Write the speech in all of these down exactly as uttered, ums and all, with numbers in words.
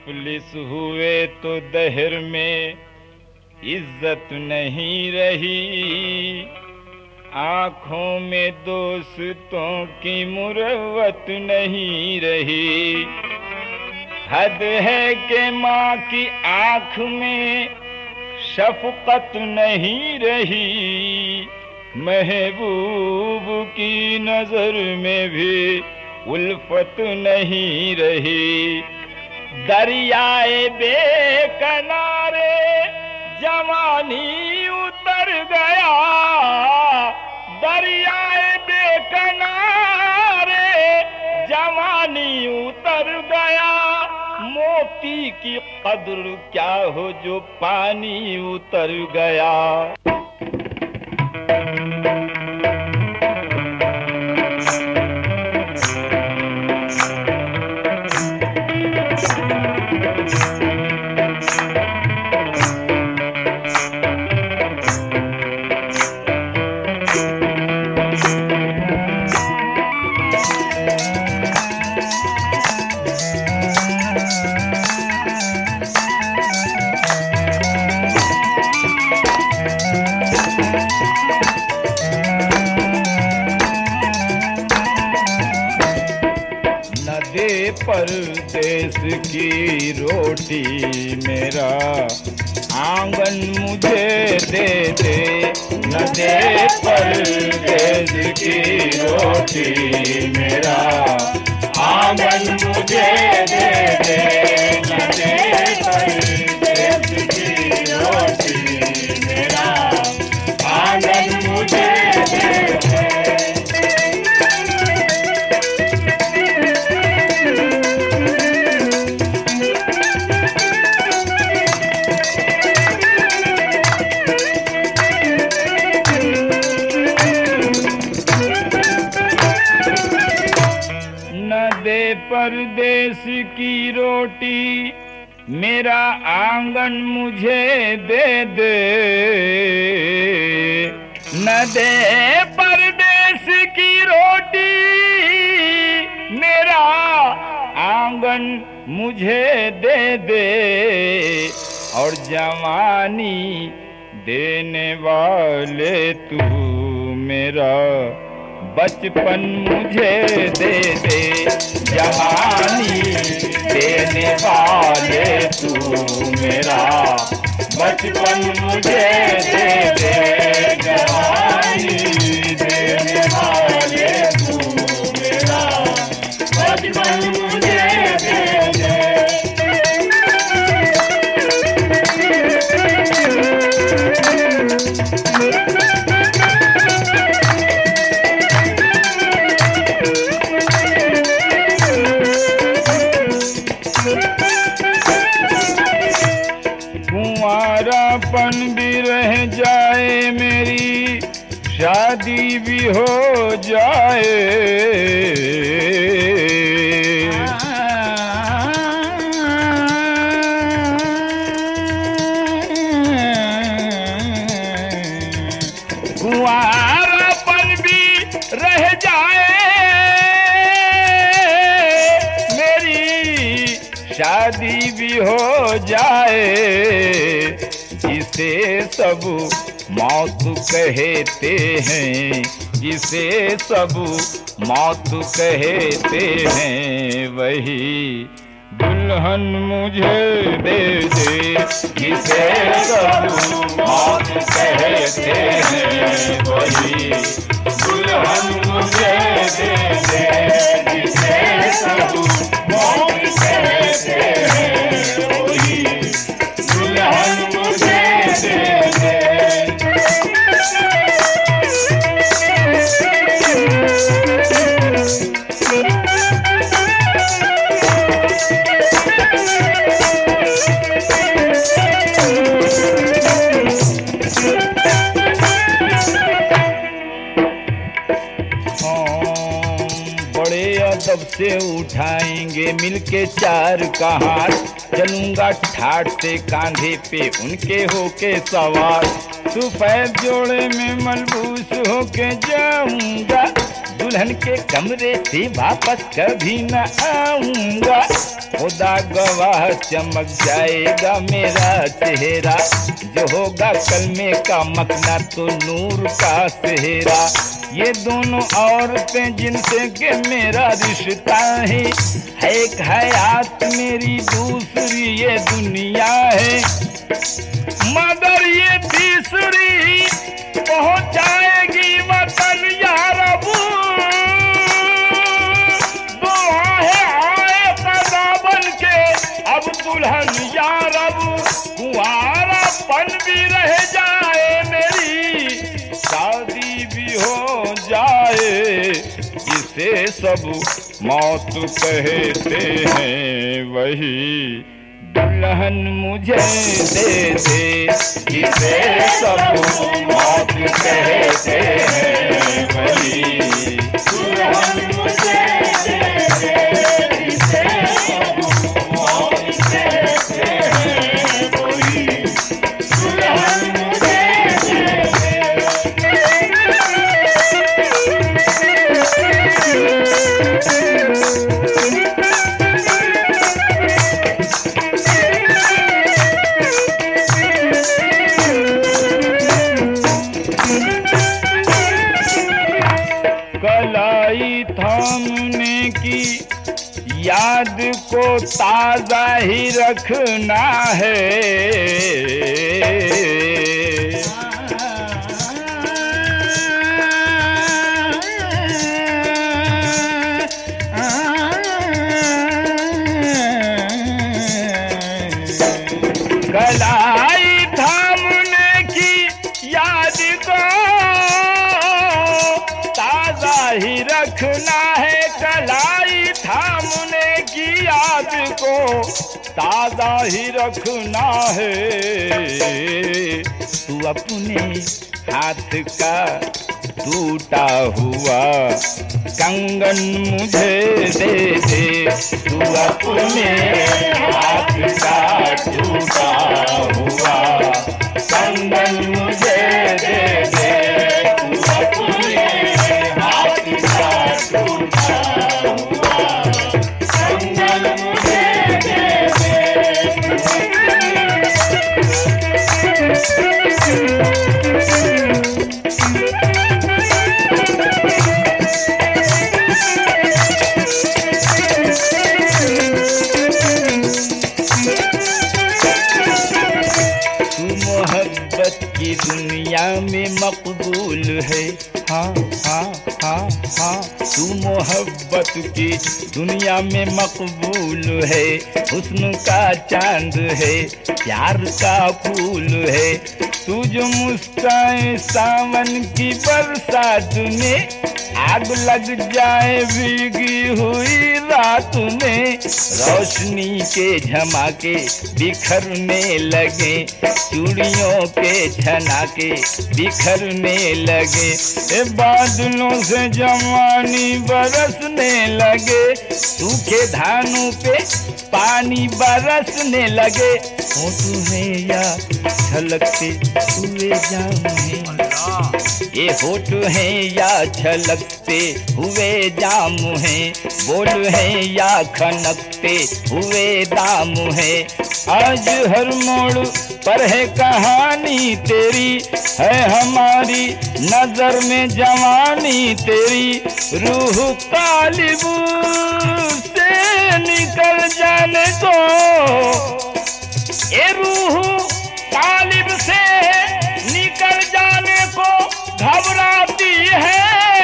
मुफलिस हुए तो दहर में इज्जत नहीं रही, आँखों में दोस्तों की मुरवत नहीं रही। हद है कि माँ की आँख में शफकत नहीं रही, महबूब की नजर में भी उल्फत नहीं रही। दरियाए बेकनारे जवानी उतर गया, दरियाए बेकनारे जवानी उतर गया। मोती की कद्र क्या हो जो पानी उतर गया। परदेस की रोटी मेरा आंगन मुझे दे दे, न दे परदेस की रोटी मेरा आंगन मुझे दे दे, न दे परदेस की रोटी मेरा आंगन मुझे दे दे। परदेस की रोटी मेरा आंगन मुझे दे दे, न दे परदेस की रोटी मेरा आंगन मुझे दे दे। और जवानी देने वाले तू मेरा बचपन मुझे दे दे, जवानी देने वाले तू मेरा बचपन मुझे दे दे, जवानी देने वाले तू मेरा बचपन मुझे दे दे। कुंवारापन भी रह जाए, मेरी शादी भी हो जाए। कुंवारापन भी रह जाए, मेरी शादी भी हो जाए। जिसे सब मौत कहते हैं, जिसे सब मौत कहते हैं, वही दुल्हन मुझे दे दे। जिसे सब मौत कहते हैं, वही दुल्हन मुझे दे दे। जिसे सब मौत कहते हैं, वही दुल्हन मुझे दे दे। अदब से उठाएंगे मिलके चार का हाथ, चलूंगा ठाट से कांधे पे उनके होके सवार। सफेद जोड़े में मलबूस होके जाऊंगा, दुल्हन के कमरे से वापस कभी न आऊंगा। खुदा गवाह चमक जाएगा मेरा चेहरा, जो होगा कलमे का मकना तो नूर का सेहरा। ये दोनों औरतें जिनसे के मेरा रिश्ता है, एक हयात मेरी दूसरी ये दुनिया है, मगर ये तीसरी पहुंचाएगी वतन यार। अब दुल्हन यार अब कुंवारापन भी रह जाए, मेरी शादी भी हो जाए। इसे सब मौत कहते हैं, वही दुल्हन मुझे दे दे। इसे सब मौत कहते हैं, वही दुल्हन मुझे दे दे। इसे सब कलाई थामने की याद को ताजा ही रखना है, कलाई थामने की याद को ताजा ही रखना है, कलाई थामने की याद को ताजा ही रखना है। तू अपने हाथ का टूटा हुआ कंगन मुझे दे दे। तू अपने हाथ का टूटा हुआ कंगन मुझे दे दे। तू अपने हाथ का टूटा हुआ कंगन मुझे दे दे। की दुनिया में मकबूल है, हाँ हाँ हाँ हाँ। तू मोहब्बत की दुनिया में मकबूल है, हुस्न का चांद है, प्यार का फूल है। तू जो मुस्काए सावन की बरसात में, आग लग जाए भीगी हुई रात में। रोशनी के झमाके बिखरने लगे, चूड़ियों के छनाके बिखरने लगे। ए बादलों से जवानी बरसने लगे, सूखे धानों पे पानी बरसने लगे। होठों है या छलकते हुए जाम है, ये होठ है या छलकते हुए जाम है, बोल है या खनकते हुए दाम है। आज हर मोड़ पर है कहानी तेरी, है हमारी नजर में जवानी तेरी। रूह तालिब से निकल जाने को, ये रूह तालिब से निकल जाने को घबराती है।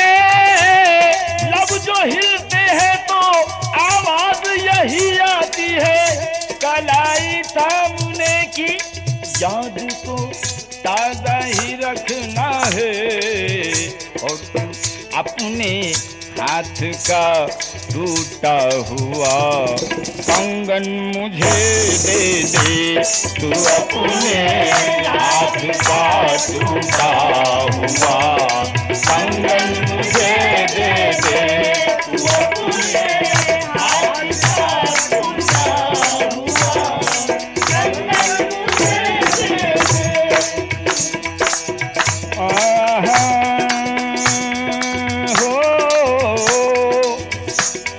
लब जो हिलते हैं तो आवाज यही आती है, कलाई थामने की याद को ताजा ही रखना है। और तू अपने हाथ का टूटा हुआ कंगन मुझे दे दे। तू अपने हाथ का टूटा हुआ कंगन मुझे दे दे। तू अपने हाथ का टूटा हुआ कंगन मुझे दे दे।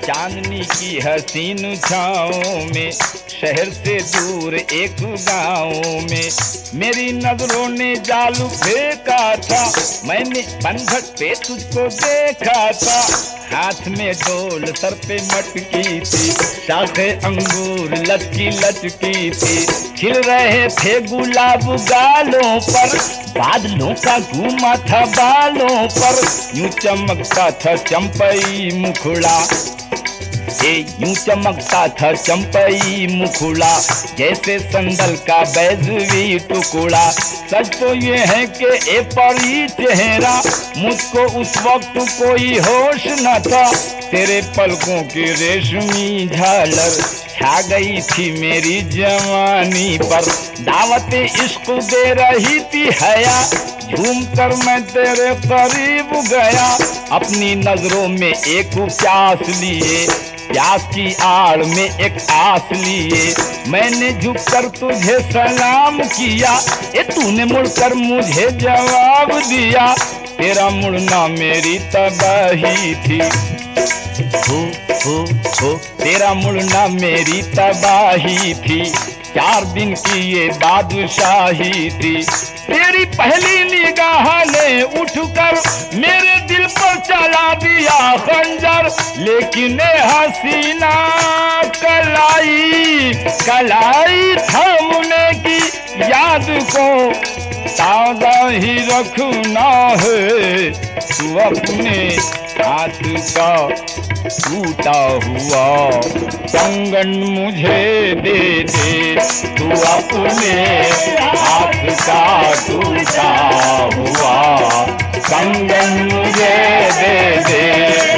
चांदनी की हसीन छाँव में, शहर से दूर एक गाँव में मेरी नजरों ने जालू फेंका था, मैंने पनघट पे तुझको देखा था। हाथ में डोल सर पे मटकी थी, शाखे अंगूर लचकी लचकी थी, खिल रहे थे गुलाब गालों पर, बादलों का घूमा था बालों पर, यूं चमकता था चंपई मुखड़ा, ए यूं चमकता था चंपई मुखड़ा, जैसे संदल का बैजवी टुकड़ा। सच तो ये है कि ए परी चेहरा, मुझको उस वक्त कोई होश न था, तेरे पलकों की रेशमी झालर छा गई थी मेरी जवानी पर, दावत इश्क दे रही थी हया, झूम कर मैं तेरे करीब गया, अपनी नजरों में एक प्यास लिए, प्यास की आड़ में एक आस लिए, मैंने झुककर तुझे सलाम किया, ए तूने मुड़कर मुझे जवाब दिया, तेरा मुड़ना मेरी तबाही थी, हो हो हो तेरा मुड़ना मेरी तबाही थी, चार दिन की ये बादशाही थी, तेरी पहली निगाह ने उठकर मेरे दिल पर चला दिया खंजर, लेकिन ए हसीना कलाई कलाई थामने की याद को ताज़ा ही रखना है, तू अपने हाथ का टूटा हुआ कंगन मुझे दे दे, तू अपने हाथ का टूटा हुआ कंगन मुझे दे दे।